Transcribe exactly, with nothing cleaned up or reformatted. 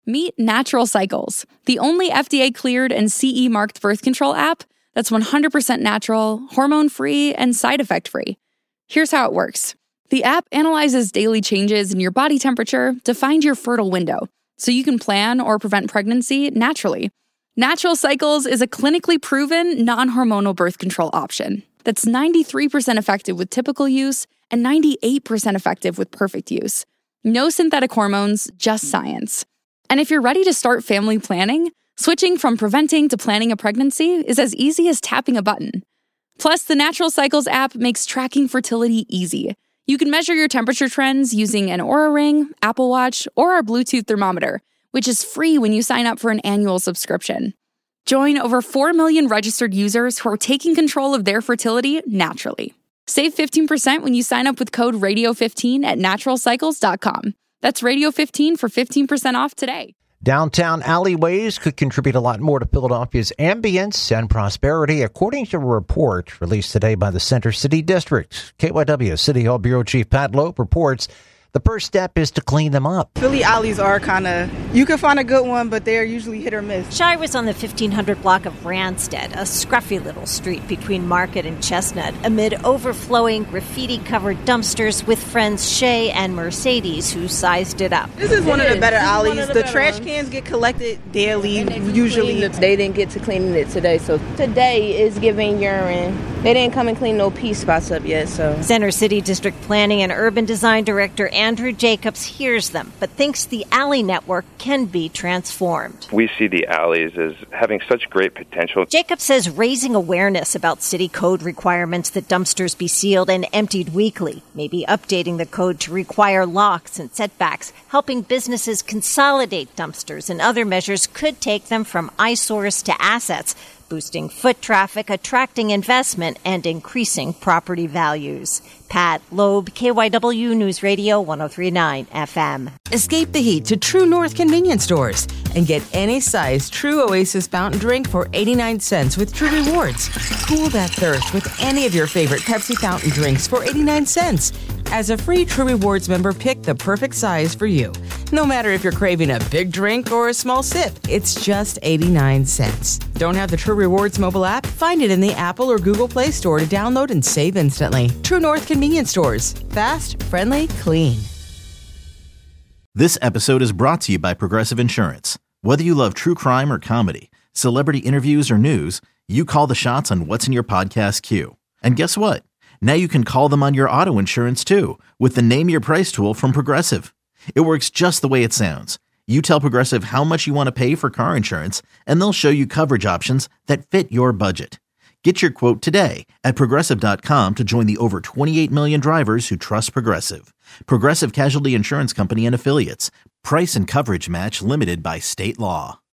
Meet Natural Cycles, the only F D A-cleared and C E-marked birth control app that's one hundred percent natural, hormone-free, and side effect-free. Here's how it works. The app analyzes daily changes in your body temperature to find your fertile window, so you can plan or prevent pregnancy naturally. Natural Cycles is a clinically proven, non-hormonal birth control option that's ninety-three percent effective with typical use and ninety-eight percent effective with perfect use. No synthetic hormones, just science. And if you're ready to start family planning, switching from preventing to planning a pregnancy is as easy as tapping a button. Plus, the Natural Cycles app makes tracking fertility easy. You can measure your temperature trends using an Oura Ring, Apple Watch, or our Bluetooth thermometer, which is free when you sign up for an annual subscription. Join over four million registered users who are taking control of their fertility naturally. Save fifteen percent when you sign up with code radio fifteen at natural cycles dot com. That's radio fifteen for fifteen percent off today. Downtown alleyways could contribute a lot more to Philadelphia's ambience and prosperity, according to a report released today by the Center City District. K Y W City Hall Bureau Chief Pat Loeb reports the first step is to clean them up. Philly alleys are kind of, you can find a good one, but they're usually hit or miss. Shai was on the fifteen hundred block of Branstead, a scruffy little street between Market and Chestnut, amid overflowing graffiti-covered dumpsters with friends Shay and Mercedes, who sized it up. This is one it of the is. better This alleys. the, the the trash ones. cans get collected daily, And usually. They didn't get to cleaning it today, so today is giving urine. They didn't come and clean no pee spots up yet, so. Center City District Planning and Urban Design Director Andrew Jacobs hears them, but thinks the alley network can be transformed. We see the alleys as having such great potential. Jacobs says raising awareness about city code requirements that dumpsters be sealed and emptied weekly, maybe updating the code to require locks and setbacks, helping businesses consolidate dumpsters and other measures could take them from eyesores to assets, boosting foot traffic, attracting investment, and increasing property values. Pat Loeb, K Y W News Radio one oh three point nine F M. Escape the heat to True North convenience stores and get any size True Oasis fountain drink for eighty-nine cents with True Rewards. Cool that thirst with any of your favorite Pepsi fountain drinks for eighty-nine cents. As a free True Rewards member, pick the perfect size for you. No matter if you're craving a big drink or a small sip, it's just eighty-nine cents. Don't have the True Rewards mobile app? Find it in the Apple or Google Play Store to download and save instantly. True North convenience stores. Fast, friendly, clean. This episode is brought to you by Progressive Insurance. Whether you love true crime or comedy, celebrity interviews or news, you call the shots on what's in your podcast queue. And guess what? Now you can call them on your auto insurance too with the Name Your Price tool from Progressive. It works just the way it sounds. You tell Progressive how much you want to pay for car insurance, and they'll show you coverage options that fit your budget. Get your quote today at Progressive dot com to join the over twenty-eight million drivers who trust Progressive. Progressive Casualty Insurance Company and Affiliates. Price and coverage match limited by state law.